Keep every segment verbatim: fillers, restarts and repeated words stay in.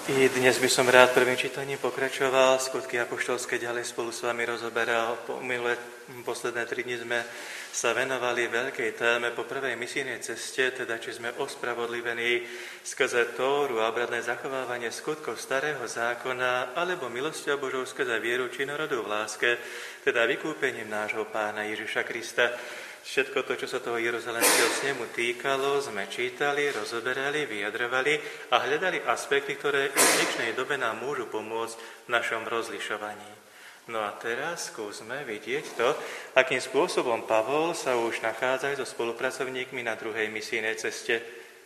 I dnes by som rád prvým čítaním pokračoval, skutky apoštolské ďalej spolu s vami rozoberal. Po minulé, posledné tri dni sme sa venovali veľkej téme po prvej misijnej ceste, teda či sme ospravodlivení skrze Tóru a obradné zachovávanie skutkov starého zákona, alebo milosťou Božou skrze vieru činorodú v láske, teda vykúpením nášho Pána Ježiša Krista. Všetko to, čo sa toho Jeruzalemského snemu týkalo, sme čítali, rozoberali, vyjadrovali a hľadali aspekty, ktoré v dnešnej dobe nám môžu pomôcť v našom rozlišovaní. No a teraz skúsme vidieť to, akým spôsobom Pavol sa už nachádza so spolupracovníkmi na druhej misijnej ceste.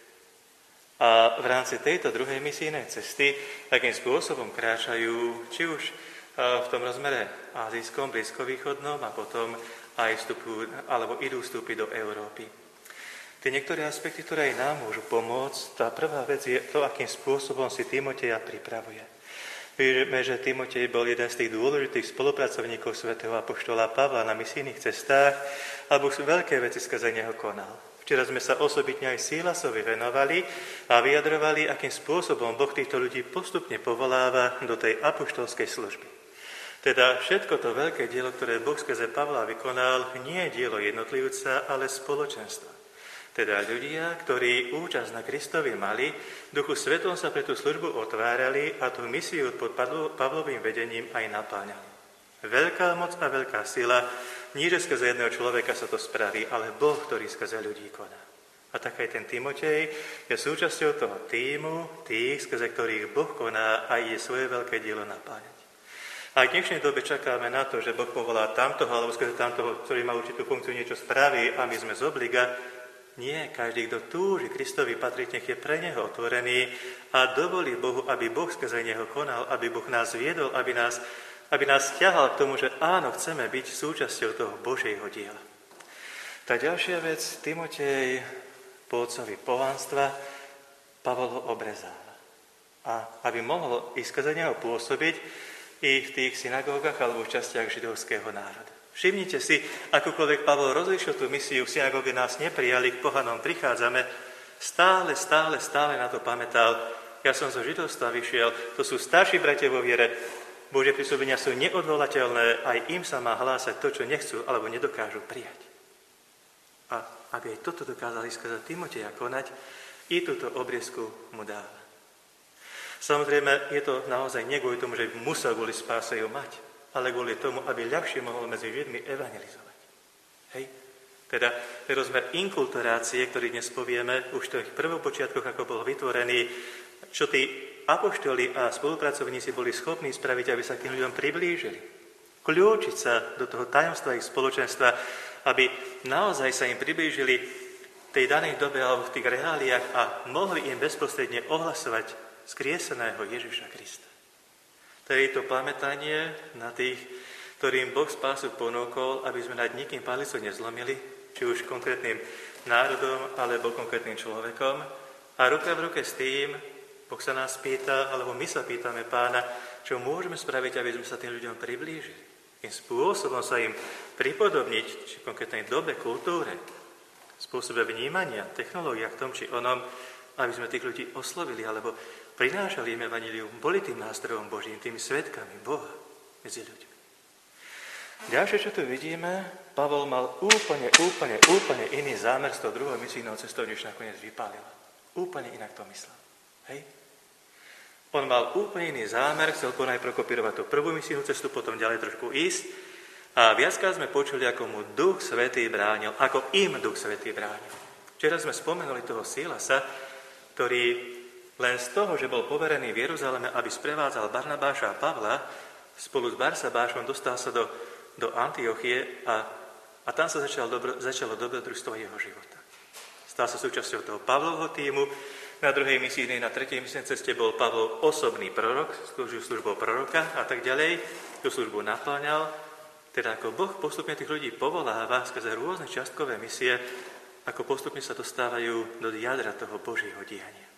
A v rámci tejto druhej misijnej cesty, akým spôsobom kráčajú, či už v tom rozmere azijskom, blízkovýchodnom a potom aj vstupujú, alebo idú vstúpiť do Európy. Tie niektoré aspekty, ktoré aj nám môžu pomôcť, tá prvá vec je to, akým spôsobom si Timoteja pripravuje. Vieme, že Timotej bol jeden z tých dôležitých spolupracovníkov svätého apoštola Pavla na misijných cestách, alebo sú veľké veci skrze neho konal. Včera sme sa osobitne aj Sílasovi venovali a vyjadrovali, akým spôsobom Boh týchto ľudí postupne povoláva do tej apoštolskej služby. Teda všetko to veľké dielo, ktoré Boh skrze Pavla vykonal, nie je dielo jednotlivca, ale spoločenstva. Teda ľudia, ktorí účasť na Kristovi mali, Duchu Svetom sa pre tú službu otvárali a tú misiu pod Pavlovým vedením aj napáňali. Veľká moc a veľká sila, nie že skrze jedného človeka sa to spraví, ale Boh, ktorý skrze ľudí koná. A tak aj ten Timotej je súčasťou toho tímu, tých, skrze ktorých Boh koná a ide svoje veľké dielo napáňať. A v dnešnej dobe čakáme na to, že Boh povolá tamtoho, alebo skrze tamtoho, ktorý má určitú funkciu, niečo spraví a my sme z obliga. Nie, každý, kto túži Kristovi patriť, nech je pre neho otvorený a dovolí Bohu, aby Boh skrze neho konal, aby Boh nás viedol, aby nás, aby nás ťahal k tomu, že áno, chceme byť súčasťou toho Božieho diela. Tá ďalšia vec, Timotej po otcovi pohanstva, Pavol ho obrezáva. A aby mohol ísť skrze neho pôsobiť, i v tých synagógach alebo v častiach židovského národa. Všimnite si, akokoľvek Pavol rozlišil tú misiu, v synagóge nás neprijali, k pohanom prichádzame, stále, stále, stále na to pamätal. Ja som zo židovstva vyšiel, to sú starší bratia vo viere, Božie prisúbenia sú neodvolateľné, aj im sa má hlásať to, čo nechcú alebo nedokážu prijať. A aby aj toto dokázali skrze Timoteja konať, i túto obriezku mu dáva. Samozrejme, je to naozaj nie kvôli tomu, že by musel kvôli spáse ju mať, ale kvôli tomu, aby ľahšie mohol medzi Židmi evangelizovať. Hej? Teda rozmer inkulturácie, ktorý dnes povieme, už v tých prvopočiatkoch, ako bol vytvorený, čo tí apoštoli a spolupracovníci boli schopní spraviť, aby sa k tým ľuďom priblížili. Kľúčiť sa do toho tajomstva ich spoločenstva, aby naozaj sa im priblížili v tej danej dobe alebo v tých reáliách a mohli im bezprostredne ohlasovať skrieseného Ježiša Krista. To je to pamätanie na tých, ktorým Boh spásu ponúkol, aby sme nad nikým palicu nezlomili, či už konkrétnym národom, alebo konkrétnym človekom. A ruka v ruke s tým, Boh sa nás pýta, alebo my sa pýtame Pána, čo môžeme spraviť, aby sme sa tým ľuďom priblížili. Tým spôsobom sa im pripodobniť, či v konkrétnej dobe, kultúre, spôsobe vnímania, technológiách, v tom či onom, aby sme tých ľudí oslovili, alebo prinášali im evanjelium, boli tým nástrojom Božím, tými svedkami Boha medzi ľuďmi. Ďalšie, čo tu vidíme, Pavol mal úplne, úplne, úplne iný zámer s tou druhou misijnou cestou, než nakoniec vypálila. Úplne inak to myslel. Hej? On mal úplne iný zámer, chcel ponajprv kopírovať tú prvú misijnú cestu, potom ďalej trošku ísť. A viackrát sme počuli, ako mu Duch Svätý bránil, ako im Duch Svätý bránil. Včera sme spomenuli toho Sílasa, ktorý len z toho, že bol poverený v Jeruzaleme, aby sprevádzal Barnabáša a Pavla, spolu s Barsabášom dostal sa do, do Antiochie a, a tam sa začalo, dobro, začalo dobrodružstvo jeho života. Stal sa súčasťou toho Pavlovho tímu, na druhej misijnej, na tretej misijnej ceste bol Pavlov osobný prorok, slúžil službou proroka a tak ďalej, tú službu naplňal. Teda ako Boh postupne tých ľudí povoláva skrze rôzne čiastkové misie, ako postupne sa dostávajú do jadra toho Božieho diania.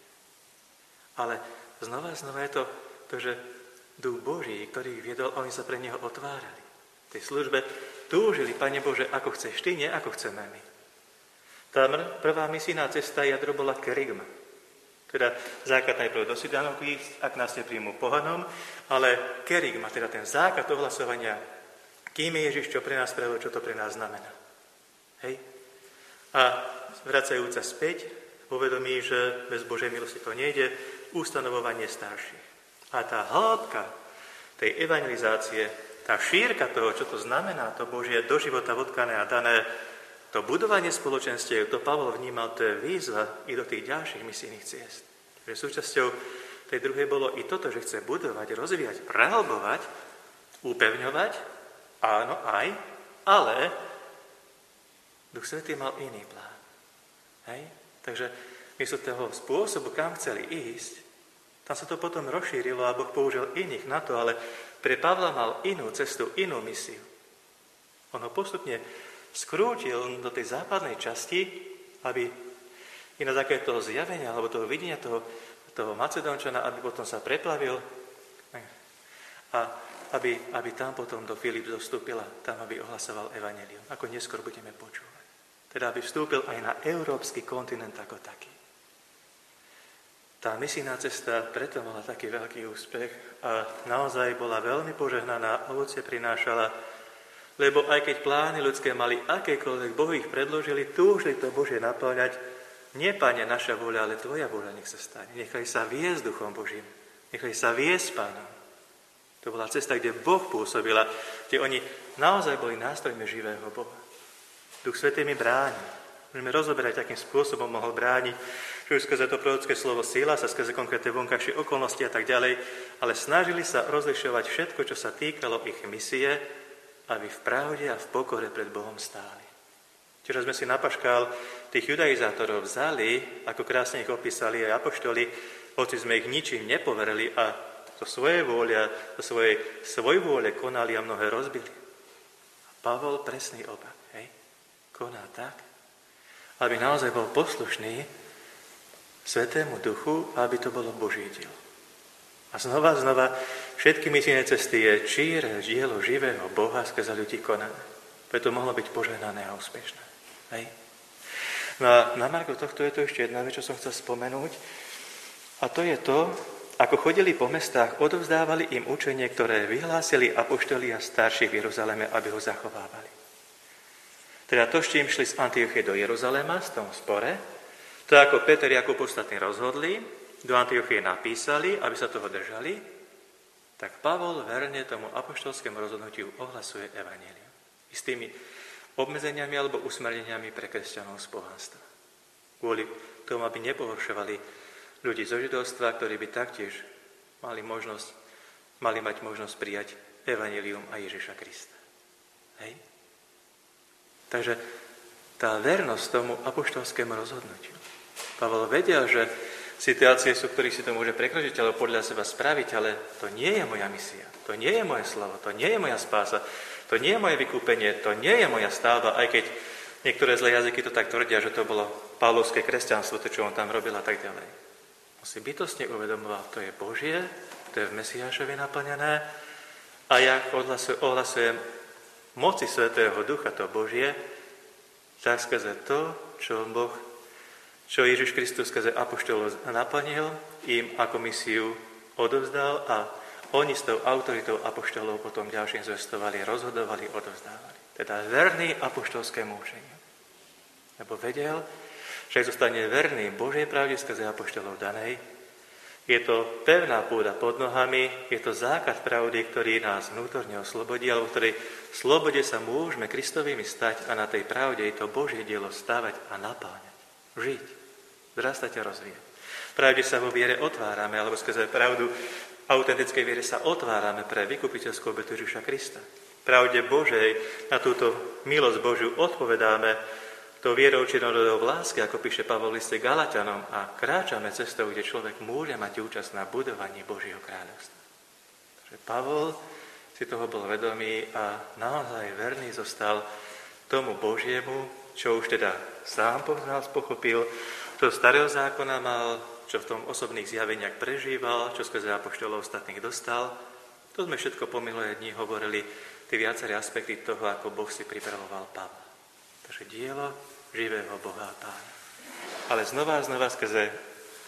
Ale znova, znova je to, to, že Duch Boží, ktorý ich viedol, oni sa pre neho otvárali. V tej službe túžili, Pane Bože, ako chceš ty, nie ako chceme my. Tá prvá misijná cesta jadro bola kerygma. Teda základ najprv do Sidánov ísť, ak nás nepríjmú pohanom, ale kerygma, teda ten základ ohlasovania, kým je Ježiš, čo pre nás spravil, čo to pre nás znamená. Hej? A vracajúca späť, uvedomí, že bez Božej milosti to nejde, ustanovovanie starších. A tá hĺbka tej evangelizácie, tá šírka toho, čo to znamená, to Božie do života vodkané a dané, to budovanie spoločenstiev, to Pavol vnímal, to je výzva i do tých ďalších misijných ciest. Takže súčasťou tej druhej bolo i toto, že chce budovať, rozvíjať, prehlbovať, upevňovať, áno, aj, ale Duch Svätý mal iný plán. Hej? Takže miesto toho spôsobu, kam chceli ísť, tam sa to potom rozšírilo a Boh použil iných na to, ale pre Pavla mal inú cestu, inú misiu. On ho postupne skrútil do tej západnej časti, aby i na základe toho zjavenia, alebo toho videnia toho, toho Macedónčana, aby potom sa preplavil a aby, aby tam potom do Filip dostúpila, tam aby ohlasoval evanjelium, ako neskôr budeme počúvať. Teda aby vstúpil aj na európsky kontinent ako taký. Tá misijná cesta preto mala taký veľký úspech a naozaj bola veľmi požehnaná, ovocie prinášala, lebo aj keď plány ľudské mali akékoľvek, Boh ich predložili, túžili to Božie naplňať, nie, Pane, naša vôľa, ale Tvoja vôľa nech sa stane. Nechali sa viesť Duchom Božím, nechali sa viesť Pánom. To bola cesta, kde Boh pôsobila, kde oni naozaj boli nástrojmi živého Boha. Duch Svätý mi bráni. Môžeme rozoberať, akým spôsobom mohol brániť, že už skrze to prorocké slovo síla sa skrze konkrétne vonkajšie okolnosti a tak ďalej, ale snažili sa rozlišovať všetko, čo sa týkalo ich misie, aby v pravde a v pokore pred Bohom stáli. Včera sme si na paškál tých judaizátorov vzali, ako krásne ich opísali aj apoštoli, hoci sme ich ničím nepoverili a to svoje vôľa, to svoje svojvôle konali a mnohé rozbili. A Pavol presný opak, hej, koná tak, aby naozaj bol poslušný Svätému Duchu, aby to bolo Boží dielo. A znova, znova, všetky misijné cesty je číre dielo živého Boha skrze ľudí konané. Preto mohlo byť požehnané a úspešné. Hej. No a na margo tohto je to ešte jedna vec, čo som chcel spomenúť. A to je to, ako chodili po mestách, odovzdávali im učenie, ktoré vyhlásili apoštoli a starší v Jeruzaleme, aby ho zachovávali. Teda to, s čím šli z Antiochie do Jeruzalema, v tom spore, to ako Peter Jakub ostatní rozhodli, do Antiochie napísali, aby sa toho držali, tak Pavol verne tomu apoštolskému rozhodnutiu ohlasuje evanjelium. I s tými obmedzeniami alebo usmerneniami pre kresťanov z pohanstva. Kvôli tomu, aby nepohoršovali ľudí zo židovstva, ktorí by taktiež mali možnosť, mali mať možnosť prijať evanjelium a Ježiša Krista. Hej? Takže tá vernosť tomu apoštolskému rozhodnutiu. Pavol vedel, že situácie sú, ktorých si to môže prekročiť, alebo podľa seba spraviť, ale to nie je moja misia, to nie je moje slovo, to nie je moja spása, to nie je moje vykúpenie, to nie je moja stavba, aj keď niektoré zlé jazyky to tak tvrdia, že to bolo pavlovské kresťanstvo, to, čo on tam robil a tak ďalej. On si bytostne uvedomoval, to je Božie, to je v Mesiášovi naplnené a ja ohlasujem moci Svätého Ducha, to Božie, tak skrze to, čo Boh, čo Ježiš Kristus skrze apoštolov naplnil, im ako misiu odovzdal a oni s tou autoritou apoštolov potom ďalším zvestovali, rozhodovali, odovzdávali. Teda verný apoštolskému učeniu. Lebo vedel, že ak zostane verný Božej pravde skrze apoštolov danej, je to pevná pôda pod nohami, je to základ pravdy, ktorý nás vnútorne oslobodí, alebo v ktorej slobode sa môžeme Kristovými stať a na tej pravde je to Božie dielo stavať a napáňať, žiť, zrastať a rozvíjať. Pravde sa vo viere otvárame, alebo skrze pravdu autentickej viere sa otvárame pre vykupiteľskú obetu Ježiša Krista. Pravde Božej na túto milosť Božiu odpovedáme to vierou činorodou v láske, ako píše Pavol v liste Galatianom, a kráčame cestou, kde človek môže mať účasť na budovaní Božieho kráľovstva. Takže Pavol si toho bol vedomý a naozaj verný zostal tomu Božiemu, čo už teda sám poznal, pochopil, čo starého zákona mal, čo v tom osobných zjaveniach prežíval, čo skrze apoštolov ostatných dostal. To sme všetko po minulé dni hovorili, tie viaceré aspekty toho, ako Boh si pripravoval Pavla. Takže dielo živého Boha a Pána. Ale znova a znova skrze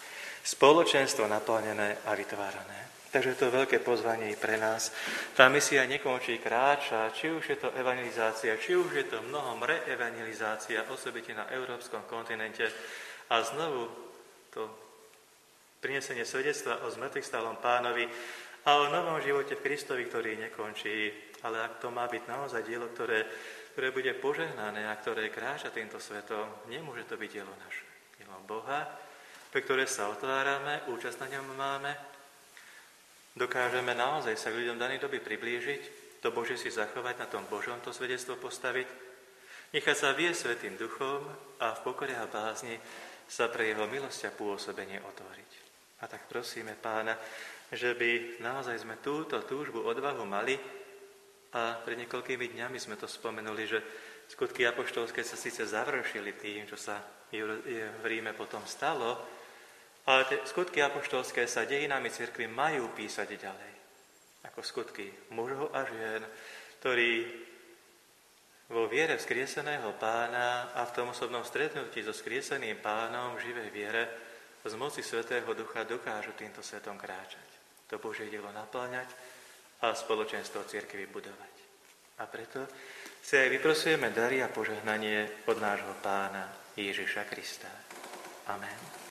spoločenstvo naplnené a vytvárané. Takže to je veľké pozvanie i pre nás. Tá misia nekončí, kráča, či už je to evangelizácia, či už je to mnohom reevangelizácia, osobite na európskom kontinente. A znovu to prinesenie svedectva o zmŕtvychvstalom Pánovi a o novom živote v Kristovi, ktorý nekončí. Ale ak to má byť naozaj dielo, ktoré, ktoré bude požehnané a ktoré kráča týmto svetom, nemôže to byť dielo naše. Dielo Boha, pre ktoré sa otvárame, účasť na ňom máme, dokážeme naozaj sa k ľuďom danej doby priblížiť, to Božie si zachovať, na tom Božom to svedectvo postaviť, nechať sa viesť Svätým Duchom a v pokore a bázni sa pre jeho milosť a pôsobenie otvoriť. A tak prosíme Pána, že by naozaj sme túto túžbu, odvahu mali a pred niekoľkými dňami sme to spomenuli, že skutky apoštolské sa síce završili tým, čo sa v Ríme potom stalo, ale tie skutky apoštolské sa dejinami cirkvi majú písať ďalej. Ako skutky mužov a žien, ktorí vo viere vzkrieseného Pána a v tom osobnom stretnutí so vzkrieseným Pánom v živej viere z moci Svätého Ducha dokážu týmto svetom kráčať. To Božie dielo naplňať a spoločenstvo cirkvi budovať. A preto si aj vyprosujeme dary a požehnanie od nášho Pána Ježiša Krista. Amen.